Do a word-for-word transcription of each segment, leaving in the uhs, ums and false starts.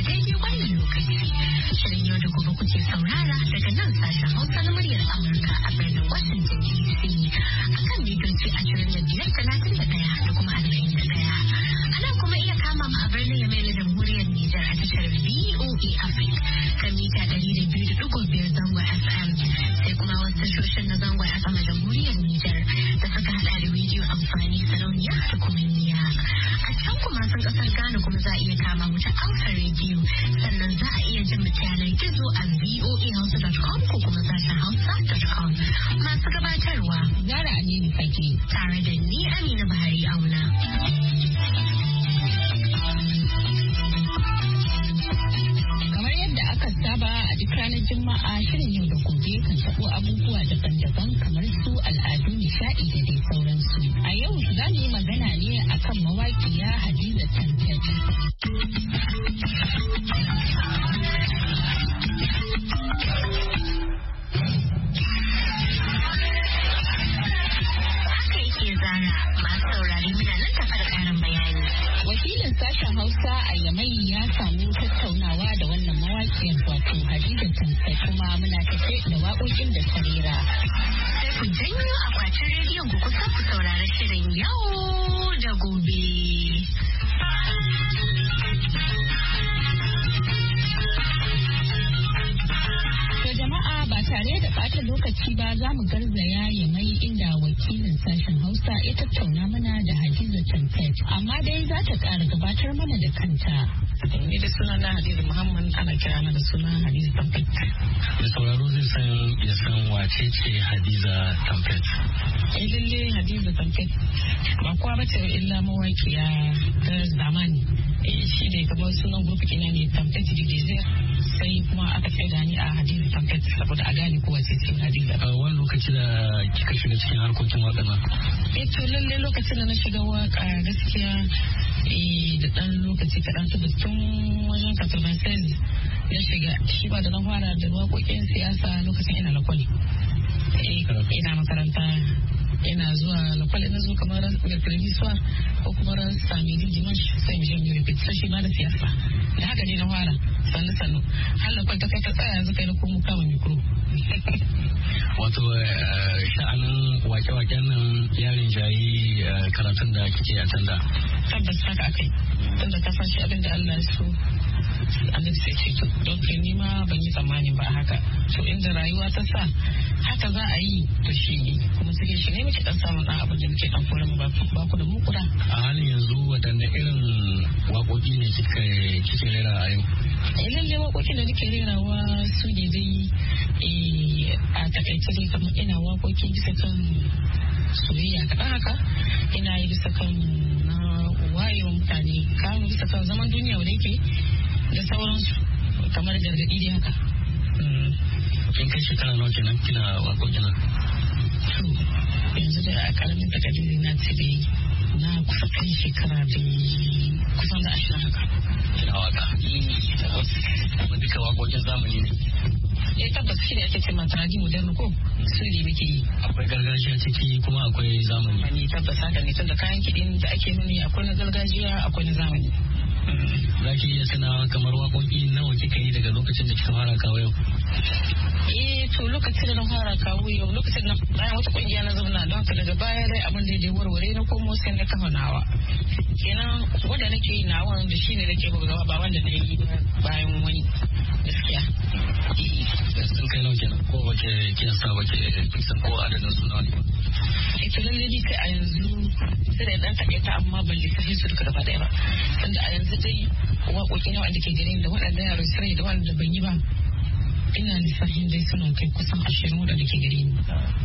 daidai wannan lokaci. Shirin yau da gobe kuke saurara daga nan sashen Hausa na muryar Amurka a birnin Washington D C. Akan mitoci ashirin da biyar talatin da ɗaya da kuma arba'in da ɗaya. Ana kuma iya kama mu a birnin Yamai na Jamhuriyar Nijar a tashar V O A Africa kan mita ɗari da biyu da ɗigo biyar zangon F M. Sai kuma wasu tashoshin na zangon F M a Jamhuriyar Nijar da suka haɗa da rediyo amfani sarauniya da kuma niya. A can kuma sun ƙasar Ghana kuma za a iya kama mu ta Alpha Radio sannan za a iya jin mu ta yanar gizo a v o a hausa dot com ko kuma sashen hausa dot com. Masu gabatarwa Zara Aminu Fage tare da ni Amina Bahari Auna. Kamar yadda aka saba a duk ranar Juma'a shirin yau da gobe kan taɓo abubuwa daban-daban kamar su al'adu, nishaɗi da dai sauransu. A yau za mu yi magana ne akan mawaƙiya Hadiza Tantan. Wakilin sashen Hausa a Yamai ya samu tattaunawa da wannan mawaƙiyar wato Hadiza Tantan kuma muna tafe da waƙoƙin da ta rera. Sai ku janyo akwatin rediyon ku kusa ku saurari shirin yau da gobe. Jama'a ba tare da ɓata lokaci ba za mu garzaya ya mai inda wakilin sashen Hausa ya tattauna mana da Hadiza Tantan. Amma dai za ta ƙara gabatar mana da kanta. Ni da suna na Hadiza Muhammad ana kira na da suna Hadiza Tantan. Da sauraro zai san ya san wace ce Hadiza Tantan. Eh lalle Hadiza Tantan ba kowa ba ce illa mawaƙiya ta zamani. Eh shi ne kamar sunan gurfi ina ne Tantan Didizer sai kuma aka kai da ni a Hadiza Tantan saboda a gane kowa ce ce Hadiza. A wani lokaci da kika shiga cikin harkokin waƙa na? Eh to lalle lokacin da na shiga waƙa gaskiya eh da ɗan lokaci kaɗan su da tun wajen katobin sales na shiga shi ba da na fara da waƙoƙin siyasa lokacin ina lakwal. Eh ina makaranta ina zuwa lakwal ina zuwa kamar mercredi soir ko kuma ran samedi dimanche sai mu je mu yi pizza shi ma da siyasa. Da haka ne na fara sannu sannu har lakwal ta kai ta tsaya yanzu kai na komo kama mikro. Wato sha'anin wake-waken nan yarin jayi karatun da kike a tanda. Tabbas haka akai tunda ka san shi abin da Allah ya so annabi sai ce to don kai ni ma ban yi tsammanin ba haka to inda rayuwa ta sa haka za a yi to shi ne kuma suke shi ne muke dan samun dan abin da muke dan kore mu ba ku da mu kuda. A halin yanzu wadanne irin waƙoƙi ne kike kike rera a yau? Eh lalle waƙoƙin da nake rerawa su ne dai eh a takaice dai kamar ina waƙoƙi bisa kan soyayya kaɗan haka ina yi bisa kan na wayewa mutane kamun bisa kan zaman duniya wanda yake da sauransu kamar gargaɗi dai haka. Kin kai shekara nawa kenan kina waƙoƙi nan? To yanzu da a ƙaramin takardun na ce dai na kusa kai shekara da kusan da ashirin haka. Kina waƙa? Kuma duka waƙoƙin zamani ne? Eh tabbas shi ne ake ce mata radi modern ko su ne muke yi. Akwai gargajiya ciki kuma akwai zamani. Ni tabbas haka ne tunda kayan kiɗin da ake nuni akwai na gargajiya akwai na zamani. Za ki iya sanawa kamar waƙoƙi nawa kika yi daga lokacin da kika fara kawo yau? Eh to lokacin da na fara kawo yau lokacin na bayan wata ƙungiya na zauna don haka daga baya dai abin da ya warware na komo sai na kafa nawa. Kenan wanda nake yi nawa da shi ne nake bugawa ba wanda na yi bayan wani gaskiya. Sun kai nawa kenan ko wace kin sa wace kisan ko adadin su nawa ne? Eh to lalle ni kai a yanzu sai da dan takaita amma ban lissafi su duka gaba ɗaya ba. Tunda a yanzu dai waƙoƙi na wanda ke gare da waɗanda yaro sai da wanda ban yi ba ina lissafin dai suna kai kusan ashirin waɗanda ke gare ni.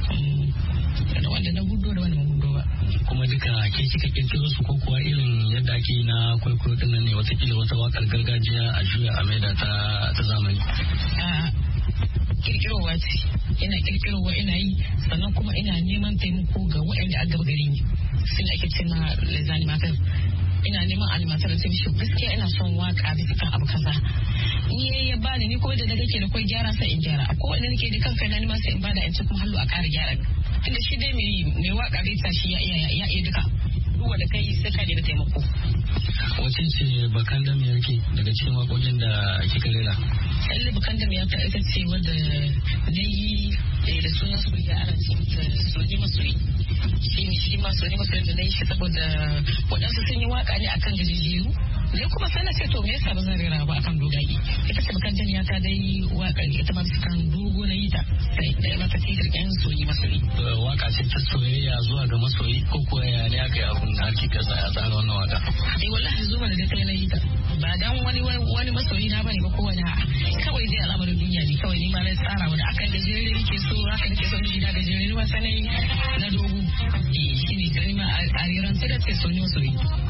Da wanda na gudo da wanda na gudo ba. Kuma duka ke kika kirkiro su ko kuwa irin yadda ake yi na kwaikwayo din nan ne watakila wata wakar gargajiya a juya a maida ta ta zamani. A kirkirowa ce ina kirkirowa ina yi sannan kuma ina neman taimako ga waɗanda a gaba gare ni. Sun ake ce ma lezani makar. Ina neman animatar da mishi gaskiya ina son waka bisa kan abu kaza. Ni ya bani ni ko da daga ke da kai gyara sai in gyara. Akwai wanda nake da kanka na nima sai in bada in ci kuma hallo a ƙara gyara. Tunda shi dai mai mai waka bai tashi ya iya ya iya duka. duk wanda kai sai ka nemi taimako. Wace ce bakan da me yake daga cikin waƙoƙin da kika rera? Lalle bakan da me yake ita ce wanda na yi da sunan soyayya ana ce mata soyayya masoyi. Shi ne shi ma soyayya masoyi da na yi shi saboda waɗansu sun yi waka ne akan gajijiyu. Ne kuma sai na ce to me yasa ba zan rera ba akan dogaye. Ita ce bakan da me ta dai waka ita ma kan dogo na yi ta. Sai da mata ce kirkin soyayya masoyi. Waka ce ta soyayya zuwa ga masoyi ko kuwa ya ne aka yi abun har kika sa a tsara wannan waka? Eh wallahi zuwa da kai na yi ta. Ba dan wani wani masoyi na bane ba ko wani a'a. Kawai dai al'amarin duniya ne kawai ni ma na tsara wanda aka gajere nake so haka nake so miji na gajere ni ma sanai na dogo. Eh shine kai ma a riran sai da ce so ne masoyi.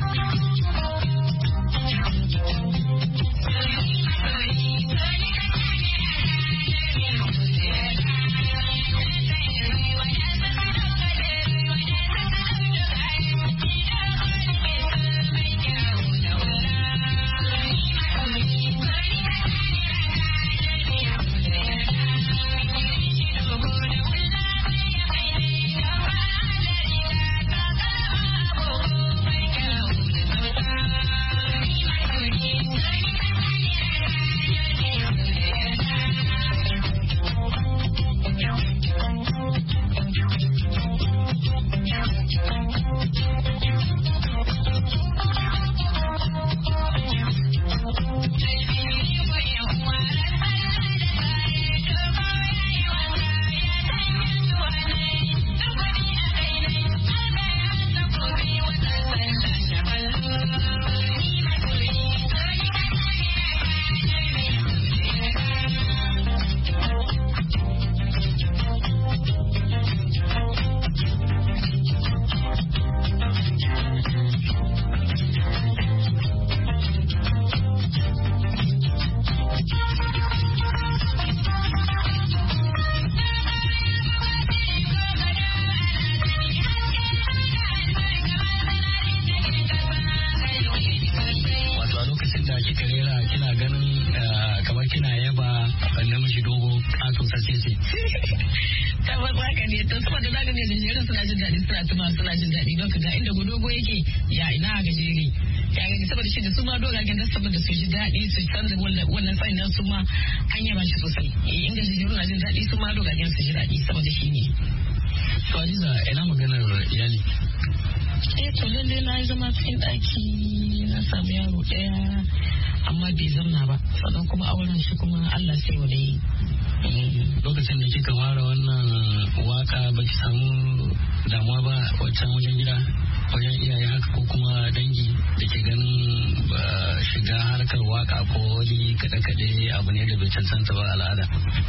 Lokacin da kika fara wannan waka baki samu damuwa ba wancan wajen gida wajen iyaye haka ko kuma dangi da ke ganin shiga harkar waka ko wani kaɗe-kaɗe abu ne da bai cancanta ba al'ada?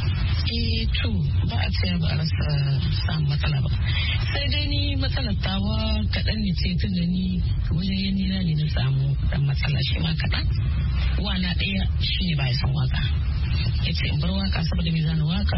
Eh to ba a ce ba a rasa samun matsala ba. Sai dai ni matsalar tawa kaɗan ne ce tun da ni wajen yin nina ne na samu ɗan matsala shi ma kaɗan. Wana ɗaya shi ne ba ya san waka. Ya ce in bar waka saboda mai zana waka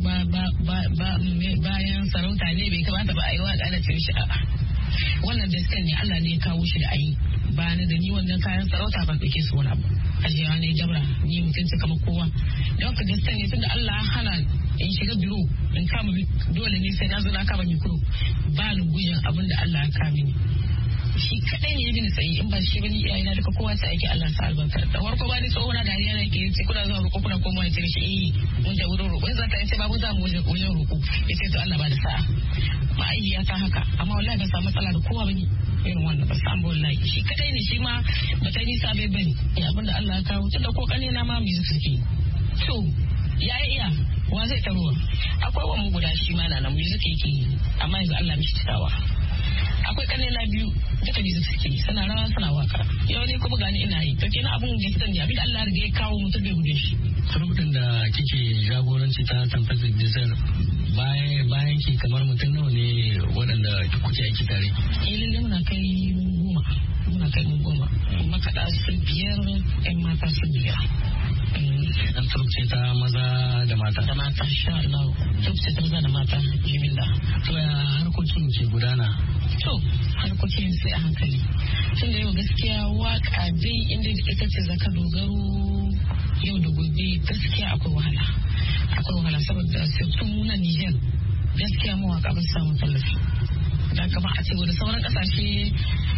bayan sarauta ne bai kamata ba a yi waka da ce shi a'a. Wannan gaskiya ne Allah ne ya kawo shi da ayi. Ba ni da ni wannan kayan sarauta ban ɗauke su wani abu. Ajiyawa ne dabra ni mutunci kamar kowa. Don ka gaskiya ne tunda Allah hana in shiga biro in kama dole ne sai na zo na kama mikro. Ba ni gujin abin da Allah ya kame ni. Shi kadai ne ya ji ni tsaye in ba shi bane iyayena duka kowa ta aiki Allah sa albarka. Da farko ba ni tsohona da yana ke yace kuna zuwa roƙo kuna komawa ya ce shi eh mun da wurin roƙo za ta yace ba mun za mu wajen wajen roƙo yace to Allah ba da sa'a. Ma'aikiya ta haka amma wallahi ba samu matsala da kowa bane irin wannan ba samu wallahi shi kadai ne shi ma ba ta nisa bai bane abinda Allah ya kawo tunda ko kane na ma mu yi suke. To ya iya wa zai taruwa akwai wani guda shi ma na nan music yake amma yanzu Allah mishi cikawa. Akwai kanela biyu duka music suke suna rawa suna waka yau ne kuma gani ina yi to kenan abun da san ne abin Allah ya kawo mutum bai gude shi. Lokacin da kike jagoranci ta Fantastic Design bayan bayan ki kamar mutum nawa ne waɗanda kuke aiki tare? Eh lalle muna kai goma muna kai goma makaɗa su biyar ƴan mata su biyar. Dan turce ta maza da mata. Da mata sha Allah turce ta maza da mata jimilla. To ya harkokin ke gudana? To harkokin sai a hankali. Tun da yau gaskiya waka dai inda ita ce zaka dogaro yau da gobe gaskiya akwai wahala. Akwai wahala saboda sai mu na Niger gaskiya mawaka ba su samu tallafi. Da kamar a ce wani sauran kasashe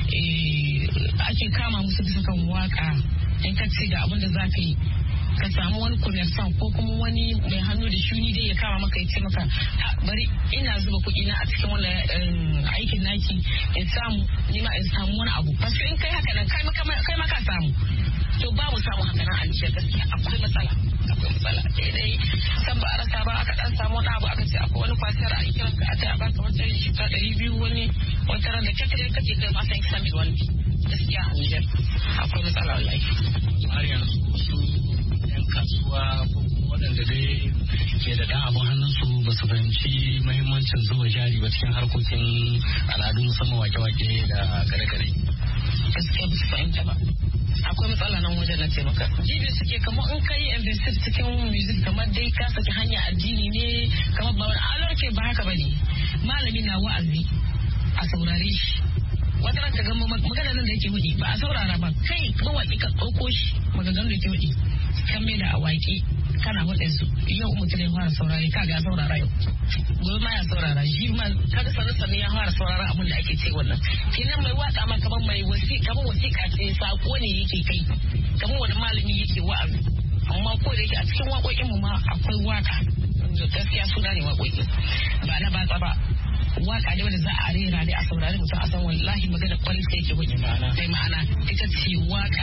ake kama musu bisa kan waka in ka ce ga abin da za ka yi ka samu wani commerçant ko kuma wani mai hannu da shuni dai ya kama maka ya ce maka bari ina zuba kuɗi na a cikin wannan aikin naki in samu ni ma in samu wani abu parce in kai haka nan kai ma ka samu to babu samu haka nan a cikin gaskiya akwai matsala akwai matsala dai san ba a rasa ba aka dan samu wani abu aka ce akwai wani kwasiyar a kiran ka a ta baka wata shika ɗari biyu wani wata ran da kyakkyar kace kai ma san kisa mil wani gaskiya a Niger akwai matsala wallahi har yanzu kasuwa ko kuma waɗanda dai ke da ɗan abin hannunsu ba su fahimci mahimmancin zuba jari ba cikin harkokin al'adu musamman wake-wake da kare-kare. Gaskiya ba su fahimta ba. Akwai matsala nan wajen na ce maka. Jibi suke kamar in ka yi investir cikin music kamar dai ka saki hanya addini ne kamar ba wani alorke ba haka ba ne. Malami na wa'azi a saurare shi. Wata ranka ga magana nan da yake hudi ba a saurara ba kai mawaƙi ka ɗauko shi maganar da yake hudi. Kan mai da awaki kana hudun su yau mutum ya fara saurari kaga ya saurara yau gobe ma ya saurara shi ma kaga sanin sanin ya fara saurara abin da ake ce wannan kenan mai waka ma kamar mai wasi kamar wasiƙa ce sako ne yake kai kamar wani malami yake wa'azi amma ko da yake a cikin waƙoƙin mu ma akwai waka gaskiya suna ne waƙoƙi ba na batsa ba waka ne wanda za a rera ne a saurari mutum a san wallahi magana kwarai sai yake wuce mai ma'ana ita ce waka.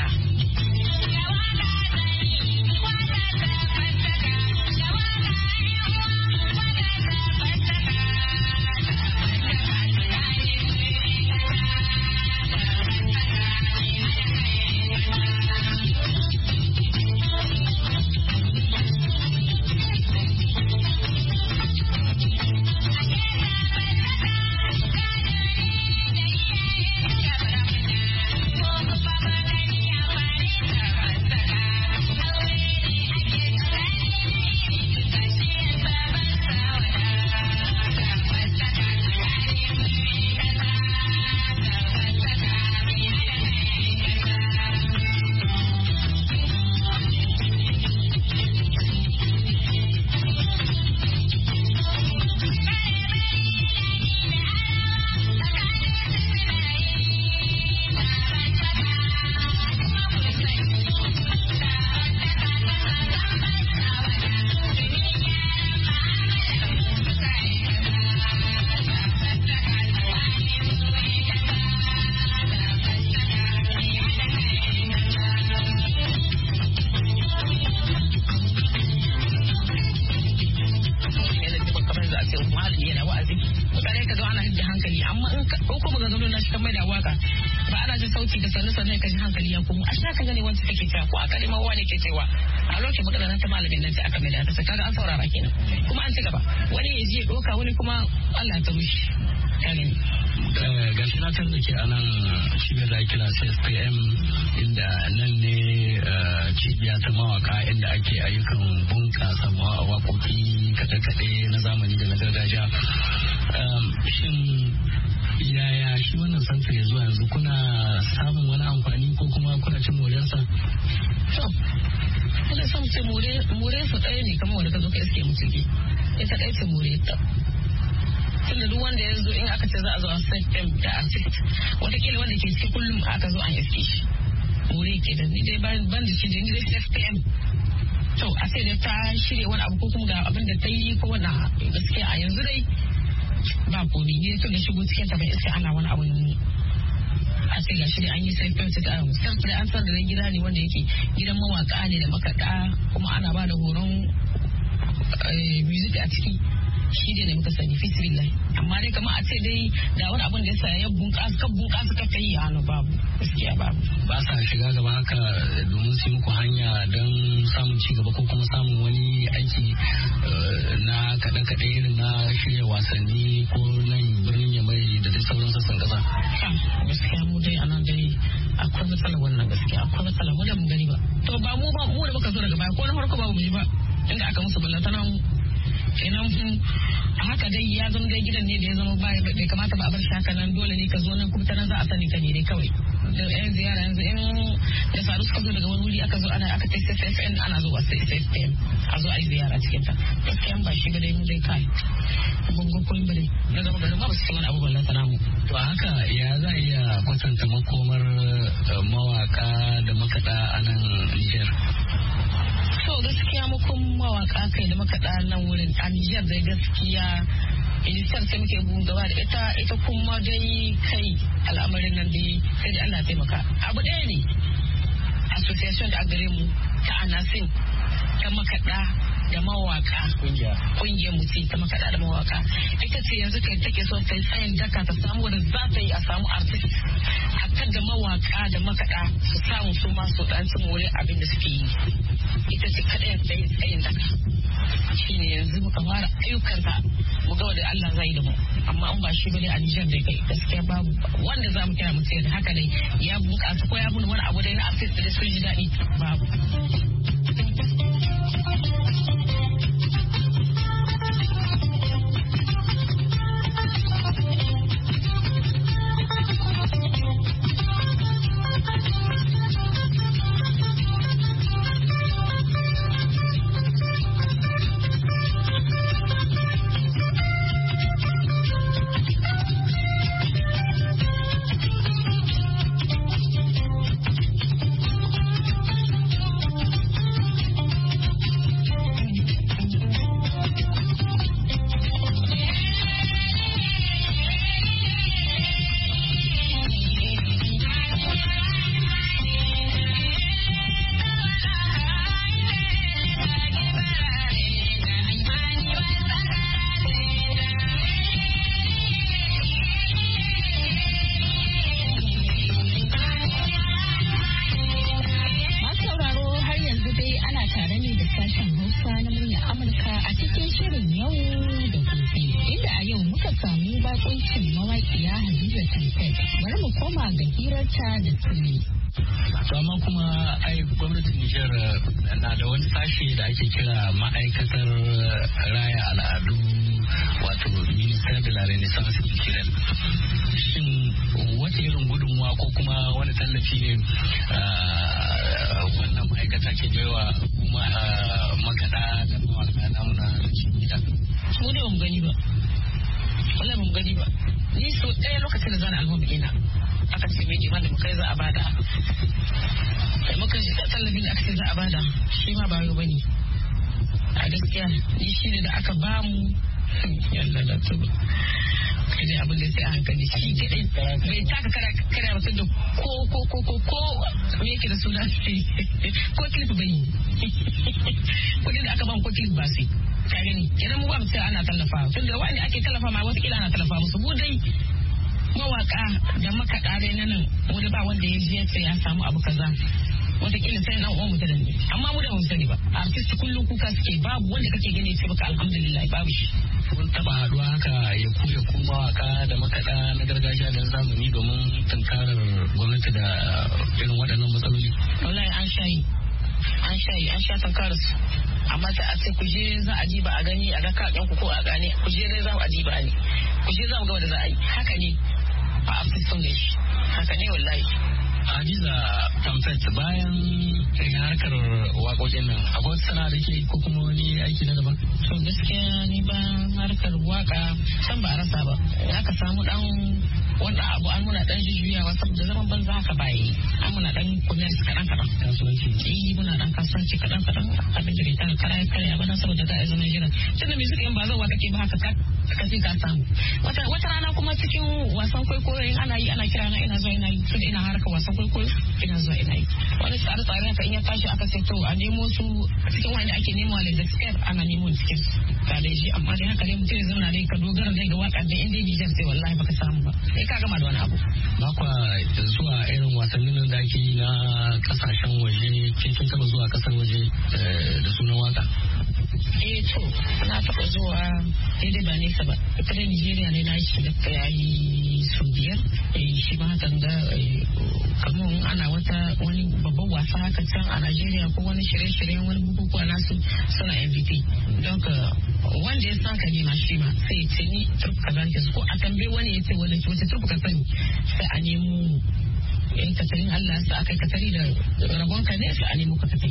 sauti da sannu sannu ka ji hankali ya komo a shi haka gane wanda take cewa ko a kalimar wani ke cewa a lokacin magana nan ta malamin nan sai aka mai da ta kaga an saurara kenan kuma an ci gaba wani ya je doka wani kuma Allah ta rushe ka gani ga shi na tar da ke anan cibiyar da kira C S P M inda nan ne cibiya ta mawaka inda ake ayyukan bunƙasa waƙoƙi kaɗe-kaɗe na zamani da na gargajiya. Shin yaya shi wannan santar ya zuwa yanzu kuna samun wani amfani ko kuma kuna cin moriyarsa? To, kuna son ce more su ɗaya ne kamar wanda ka zo ka iske mutuki. Ita ɗaya ce more ta. Tunda duk wanda ya zo in aka ce za a zo a set da artist watakila wanda ke ciki kullum aka zo an iske shi. More ke da ni dai ban da shi da ni dai S P M. To, a sai da ta shirya wani abu ko kuma ga abin da ta yi ko wani gaskiya a yanzu dai ba komi ne tun da shigo cikin ta bai iske ana wani abu ne a ce gashi da an yi sai kyautu da an san da an san da gida ne wanda yake gidan mawaka ne da makaɗa kuma ana ba da horon music a ciki shi ne muka sani fisrillah amma dai kamar a ce dai da wani abin da ya sa ya bunƙasa kan bunƙasa ka kai ya hannu babu gaskiya babu ba sa shiga gaba haka domin su muku hanya don samun ci gaba ko kuma samun wani aiki na kaɗe-kaɗe irin na shirya wasanni ko nan birnin yamai da dai sauran sassan ƙasa. Gaskiya mu dai anan dai akwai matsalar wannan gaskiya akwai matsala mu da mu gani ba to ba mu ba mu da muka zo daga baya ko na farko ba mu ji ba inda aka musu ballata nan kenan haka dai ya zama dai gidan ne da ya zama bai kamata ba a bar shi haka nan dole ne ka zo nan kuma ta nan za a sani ka ne dai kawai da yan ziyara yanzu in da saru suka zo daga wani wuri aka zo ana aka ta S F N ana zo a S F M a zo a yi ziyara cikin ta gaskiya ba shi ba dai mu dai kai gungun kullum ba dai na gaba garin ba su ce wani abubuwan lantana mu. To haka ya za a iya kwatanta makomar mawaka da makaɗa a nan Nijar? To gaskiya makon mawaka kai da makaɗa nan wurin a Nijar dai gaskiya ministar sai muke bugun gaba da ita ita kuma dai kai al'amarin nan dai sai da Allah taimaka. Abu ɗaya ne association da gare mu ta Anasin ta makaɗa da mawaka kungiyar mutum ta makaɗa da mawaka ita ce yanzu kai take so ta yi tsayin daka ta samu wadda za ta yi a samu artist hatta da mawaka da makaɗa su samu su masu ɗan cin wurin abin da suke yi ita ce kaɗai ta yi tsayin daka shi ne yanzu muka fara ayyukanta mu ga wadda Allah zai da mu amma in ba shi bane a Nijar dai kai gaskiya babu wanda za mu kira mu da haka dai ya bunƙasa ko ya buni wani abu dai na artist da sun ji daɗi babu. Amma kuma ai gwamnatin Nijar na da wani sashe da ake kira ma'aikatar raya al'adu wato Ministère de la Renaissance Culturelle. Shin wata irin gudunmuwa ko kuma wani tallafi ne wannan ma'aikata ke baiwa kuma makaɗa da mawaka namu na gida? Mu ne ba mu gani ba. Wallahi ba mu gani ba. Ni so ɗaya lokacin da zana album ina aka ce mai jiman da muka yi za a bada da muka shi tallafin da aka ce za a bada shi ma ba yau ba ne a gaskiya ni shi ne da aka ba mu yalla da tuba kai ne abin da sai a hankali shi kaɗai bai taka kara wasu da ko ko ko ko ko me yake da suna ko kilif bai yi kudin da aka ba mu ko kilif ba su ka gani idan mu ba mu sai ana tallafa tun da wani ake tallafa ma wata kila ana tallafa musu mu dai mawaka da makaɗa dai na nan wani ba wanda ya je ya samu abu kaza wataƙila sai dan uwan mutum ne amma mu da mu sani ba artist kullum kuka suke babu wanda kake gani sai baka alhamdulillah babu shi kun taba haduwa haka ya kuya ku mawaka da makaɗa na gargajiya da zamani domin tunkarar gwamnati da irin waɗannan matsaloli wallahi an shayi an shayi an sha tunkarar su amma sai a ce ku je za a ji ba a gani a ga kaɗan ku ko a gane ku je dai za a ji ba ne ku je za mu ga wanda za a yi haka ne a afistin da shi haka ne wallahi. Hadiza Tamfet bayan harkar waƙoƙin nan akwai wata sana'a da ke ko kuma wani aiki na daban? To gaskiya ni ba harkar waƙa san ba a rasa ba. Ya ka samu ɗan wanda abu an muna ɗan jujjuyawa saboda zaman banza haka bayi an muna ɗan commerce kaɗan kaɗan. Kasuwanci. Eh muna ɗan kasuwanci kaɗan kaɗan abin da bai ta karaya karaya ba dan saboda za a zama jiran. Tunda mai suka in ba zauwa kake ba haka ka sai ka samu. Wata wata rana kuma cikin wasan kwaikwayo in ana yi ana kira na ina zuwa ina yi tunda ina harkar wasan kwaikwayo ina zuwa ina yi. Wani tsare-tsare haka in ya tashi aka sai to a nemo su cikin wani ake nemo a Legaskar ana nemo cikin ka dai shi amma dai haka dai mutum ya zauna dai ka dogara dai ga waƙar da in dai Nijar sai wallahi baka samu ba. Sai ka gama da wani abu. Ba kwa zuwa irin wasannin da ake yi na kasashen waje kin kin taba zuwa kasar waje da sunan waka? Eh to na na taɓa zuwa daidai ba nesa ba ita da Nigeria ne na shi da ya yi su biyar shi ma hakan ga kamar ana wata wani babban wasa haka can a Nigeria ko wani shirye-shiryen wani bukukuwa nasu suna M V P don ka wanda ya san ka nema shi ma sai ce ni turku ka zan ko a tambaye wani ya ce wani wace turku ka sani sai a nemo in katarin Allah sa aka katari da rabonka ne sai a nemo ka katai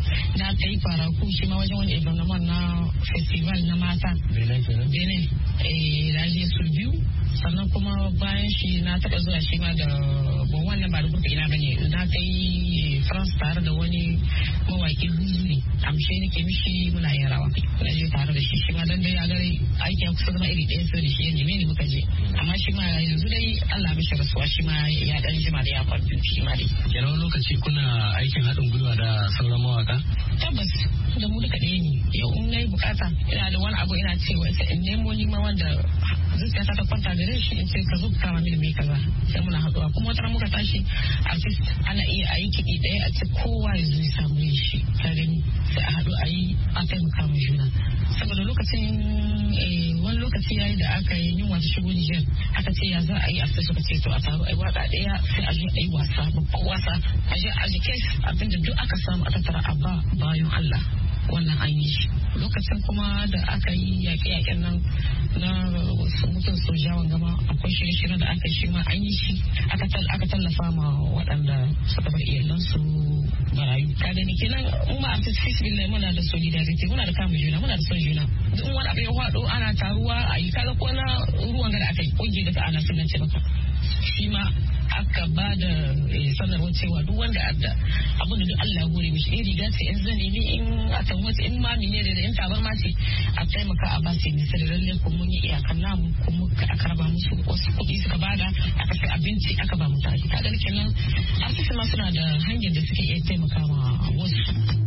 na ta yi fara ku shi ma wajen wani evenement na festival na mata Benin eh raje su biyu sannan kuma bayan shi na taɓa zuwa shi ma da bon wannan ba da gurbe ina bane na ta yi France tare da wani mawaki Buzuli amshe nake mishi muna yin rawa na je tare da shi shi ma dan dai ya gare aiki ya kusa zama iri ɗaya sai da shi ya neme ni muka je amma shi ma yanzu dai Allah mishi rasuwa shi ma ya dan jima da ya kwantu shi ma dai kenan lokaci kuna aikin haɗin gwiwa da sauran mawaka tabbas da mu duka ɗaya ne yau in nayi bukata ina da wani abu ina cewa sai in nemo ni ma wanda zuciya ta kwanta gare shi in ce ka zo ka kama mini mai kaza sai muna haɗuwa kuma wata muka tashi artist ana iya a yi kiɗi ɗaya a ce kowa ya zo ya samu shi ka gani sai a haɗu a yi a taimaka mu juna saboda lokacin wani lokaci yayi da aka yi yunwa ta shigo Niger aka ce ya za a yi a sai suka ce to a taro a yi waka ɗaya sai a je a yi wasa babban wasa a je a je kes abinda duk aka samu a tattara a ba bayan Allah wannan an yi shi lokacin kuma da aka yi yaƙe-yaƙen nan na mutum sojawan gama akwai shirye-shirye da aka shi ma an yi shi aka tallafa ma waɗanda suka bar iyalansu barayu ka gani kenan mu ma artist fisbillah muna da solidarity muna da kama juna muna da son juna in wani abu ya faɗo ana taruwa a yi kaga ko na ruwan gada aka yi ƙungiyar da ta ana sunance maka shi ma aka ba da sanarwar cewa duk wanda adda abin da duk Allah ya gore mishi in riga ce in zane ne in aka wata in ma ne da in tabar ma ce a taimaka a ba sai misali lalle ko mun yi iyakan namu kuma aka raba musu wasu kuɗi suka bada aka sai abinci aka ba mutane kaga kenan artist ma suna da hanyar da suke iya taimaka ma wasu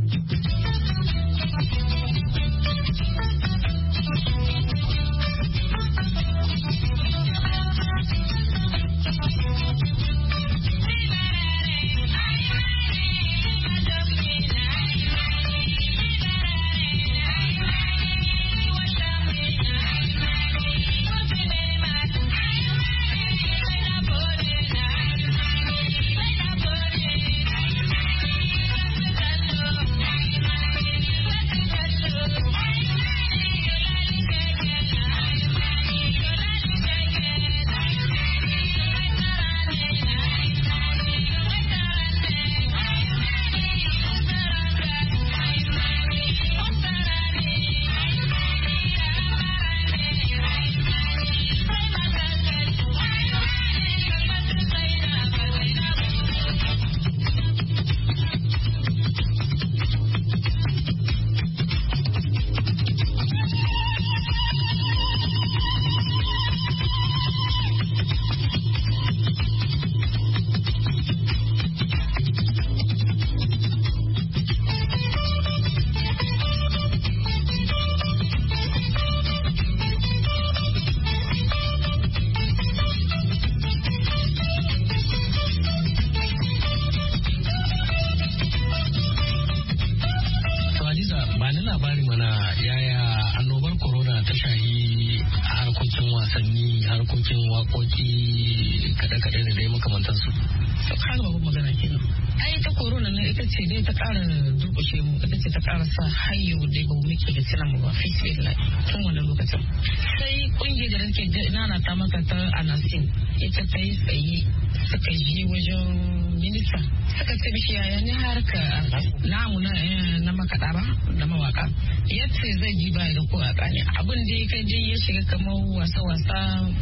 harkokin waƙoƙi kaɗe-kaɗe da dai makamantansu. Har babu magana kenan. Ai ta corona ne ita ce dai ta ƙara durƙushe mu ita ce ta ƙara sa hayyo dai ba mu muke da cinan mu ba fisbillah tun wannan lokacin. Sai ƙungiyar da nake nana ta maka ta Anasin ita ta yi tsaye suka je wajen minista suka ce mishi yaya ni harka namu na makaɗa ba da mawaka yace zai ji baya da ko a kane abin da ya kai dai ya shiga kamar wasa-wasa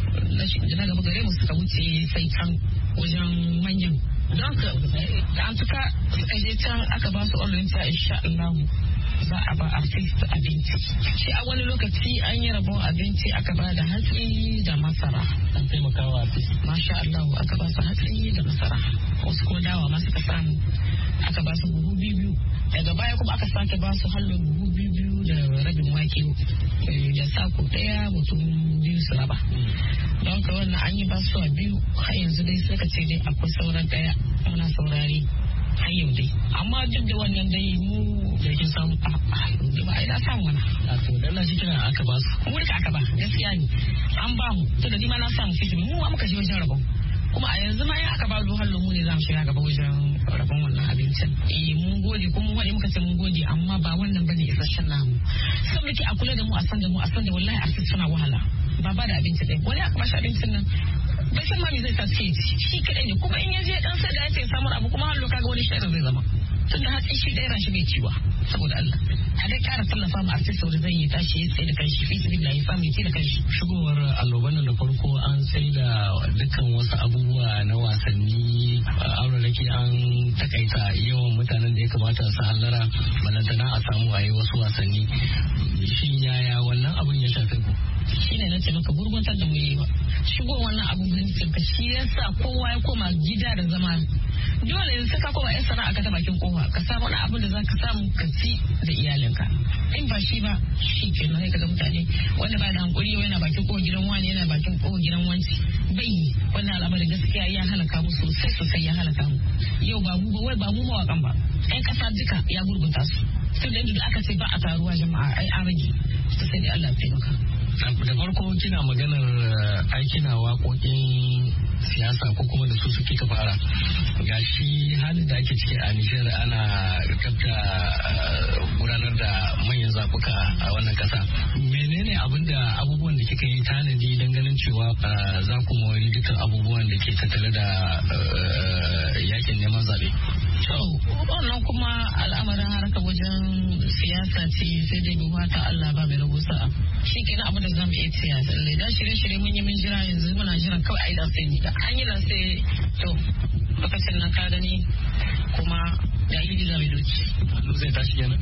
na gaba gare mu suka wuce sai can wajen manyan don ka an tuka suka je can aka ba su olinta insha Allah za a ba artist abinci shi a wani lokaci an yi rabon abinci aka ba da hatsi da masara an taimakawa artist masha Allah aka ba su hatsi da masara wasu ko dawa ma suka samu aka ba su buhu biyu daga baya kuma aka sake ba su hallo buhu biyu da rabin wake da sako daya mutum biyu su raba don ka wannan an yi ba su a biyu har yanzu dai suka ce dai akwai sauran daya muna saurari har yau dai amma duk da wannan dai mu da yake samu a da ba ina samu wani a to dan na cikin aka ba su mu da aka ba gaskiya ne an ba mu to da ni ma na samu fishi mu muka shi wajen rabon kuma a yanzu ma in aka ba zuwa hallo mu ne za mu shiga gaba wajen rabon wannan abincin eh mun gode kuma mu wani muka ce mun gode amma ba wannan bane isasshen namu sai muke a kula da mu a san da mu a san da wallahi artist suna wahala ba ba da abinci dai wani aka ba shi abincin nan bai san ma me zai sa shi kadai ne kuma in yaje dan sai da yace samun abu kuma hallo kaga wani shirin zai zama tunda hatsi shi dai rashi bai ciwa saboda Allah a dai ƙara tallafa ma artist saboda zai yi tashi ya tsaye da kanshi fi sabilillah ya samu ya da kanshi shigowar alloban da farko an sai da dukkan wasu abubuwa na wasanni aurarake an takaita yawan mutanen da ya kamata su hallara balantana a samu a yi wasu wasanni shin yaya wannan abun ya shafe ku shi ne na ce maka gurguntar da mu yi ba shigo wannan abubuwan ka shi yasa kowa ya koma gida da zama dole yanzu ka koma yan sana'a ka ta bakin kowa ka samu wani abin da za ka samu ka ci da iyalinka in ba shi ba shi ke nan ka ga mutane wanda ba da hankuri yana bakin kowa gidan wani yana bakin kowa gidan wanci bai wannan al'amarin gaskiya ya halaka mu sosai sosai ya halaka mu yau ba mu ba wai ba mu mawakan ba yan kasa duka ya gurgunta su tun da aka ce ba a taruwa jama'a ai an rage sai dai Allah ya taimaka da farko kina maganar aikina waƙoƙin siyasa ko kuma da su suke ka fara ga shi halin da ake ciki a Nijar ana kabta gudanar da manyan zaɓuka a wannan ƙasa menene abin da abubuwan da kika yi tanadi don ganin cewa za ku mawari dukkan abubuwan da ke tattare da yakin neman zaɓe. To wannan kuma al'amarin harka wajen siyasa ce sai dai duba ta Allah ba mai rabu sa'a shi kenan abin da za mu iya tsaya lallai da shirye-shirye mun yi mun jira yanzu muna jiran kawai a yi lansai ne da an yi lansai to lokacin nan ka gani kuma da yi da mai doki hannu zai tashi kenan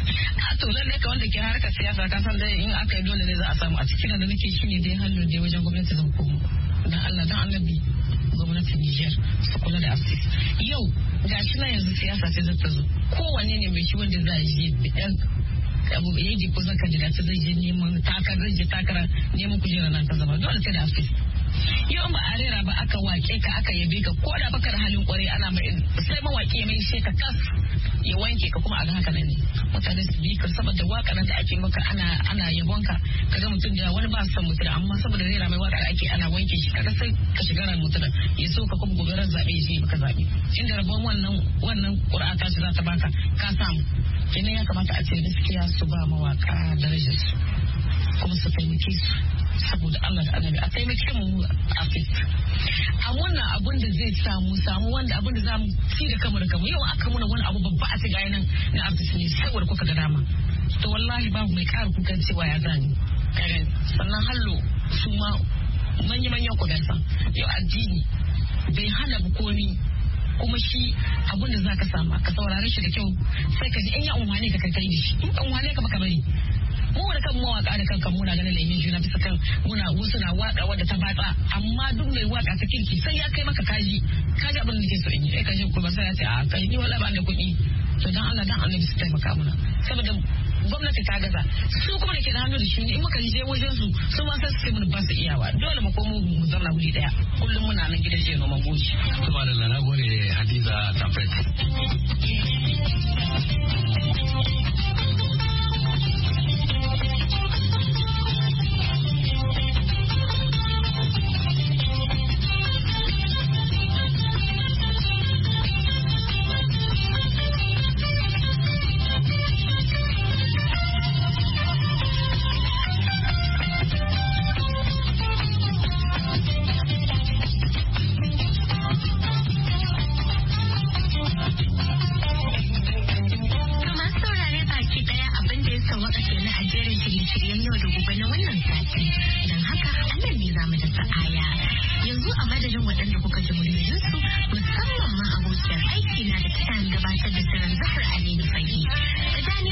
a to lallai ka wanda ke harkar siyasa ka san dai in aka yi dole ne za a samu a cikin da nake shi ne dai hannu dai wajen gwamnati zan komo dan Allah dan annabi gwamnatin Niger su kula da artist yau ga shi na yanzu siyasa ce zata zo kowanne ne mai shi wanda za a yi dan abu ya yi ko zaka jira ta zai je neman takarar je takara neman kujera nan ta zama dole sai da artist yau ba a rera ba aka wake ka aka yabe ka ko da baka da halin kwarai ana mai sai mawaki mai she ka kas ya wanke ka kuma a ga haka nan ne mutane su bi ka saboda waka da ake maka ana ana yabon ka kaga mutum da wani ba son mutum amma saboda rera mai waka da ake ana wanke shi kaga sai ka shiga ran mutum ya so ka kuma gobe ran zabe shi baka zabe inda rabon wannan wannan qur'a ta shi za ta baka ka samu kenan ya kamata a ce gaskiya su ba mawaka darajar su kuma su taimake su saboda Allah da annabi a taimake mu artist a wannan abun da zai samu samu wanda abun da zamu ci da kamar kamar yau aka muna wani abu babba a cikin nan na artist ne saboda kuka ga dama to wallahi babu mai ƙara kukan cewa ya zani sannan hallo su ma manya manyan kudansa yau addini bai hana komi kuma shi abun da zaka samu ka saurare shi da kyau sai ka ji in ya umwane ka kai da shi in ka umwane ka baka bari mu da kan mawaka da kankan muna ganin laifin juna bisa kan muna wasu na waka wadda ta batsa amma duk mai waka ta kirki sai ya kai maka kaji kaji abin da nake so in yi kaji kuma sai ya ce a kai ni wala ba da kuɗi to dan Allah dan Allah su taimaka muna saboda gwamnati ta gaza su kuma da ke da hannu da shi in muka je wajen su su ma sai su ce mun ba su iyawa dole mu komo mu zauna wuri daya kullum muna nan gidan je noman goji subhanallah na gode Hadiza Tafet gabatar da shirin Zahra Aminu Fage da